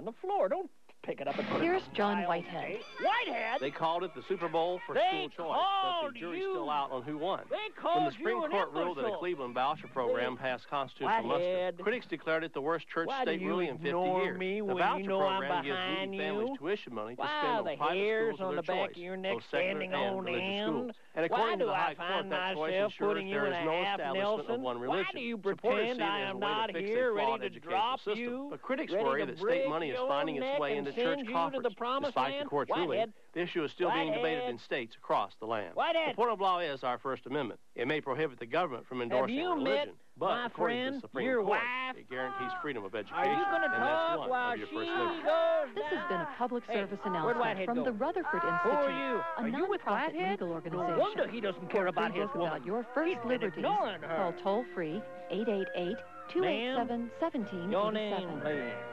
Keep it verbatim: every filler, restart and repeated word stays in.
on the floor. Don't pick it up and put Here's it on John my Whitehead. tape. Whitehead? They called it the Super Bowl for They school choice, but called the jury's you- still out on who won. They called When the Supreme you an Court ruled that the imbecile. Cleveland voucher program They- passed constitutional Whitehead. muster, critics declared it the worst church Why do state you ruling in fifty ignore years. me the when voucher you know I'm program gives behind needy families you? tuition money to Why spend are on the private hairs schools on of the their back choice, of your neck both secular standing and on religious end? schools. And Why according do to the I High find Court, that choice myself ensures putting you there in is a no half establishment of Nelson? one Why religion. do you Supporters pretend see it I as a am way to not fix a here flawed ready to educational drop system. you? But critics ready worry to that state break money is your finding its neck way and into send church you to coffers. the promised Despite land? the court's ruling, Whitehead. the issue is still being Whitehead. debated in states across the land. Whitehead. The point of law is our First Amendment. It may prohibit the government from endorsing you religion, met but my according to friend, the Supreme your Court, wife? it guarantees freedom of education, Are you going to and that's talk one while of your she first liberties. goes This has been a down? public Hey, service where'd announcement Whitehead from go? the Rutherford Who Institute, are you? a Are you with nonprofit Whitehead? legal organization. No wonder he doesn't care about his Book woman. about your He's first been liberties. ignoring her. Call toll free eight eight eight, two eight seven, one seven eight seven. Your name, please.